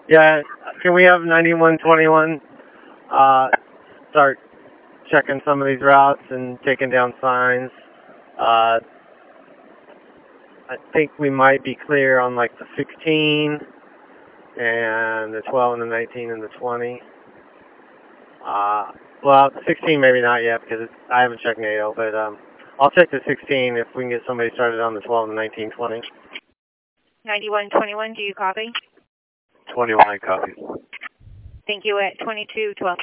Yeah, can we have 9121 start checking some of these routes and taking down signs? I think we might be clear on like the 16 and the 12 and the 19 and the 20. Well, 16 maybe not yet because I haven't checked NATO, but I'll check the 16 if we can get somebody started on the 12 and the 19, 20. 9121, do you copy? 21, I copy. Thank you at 2212.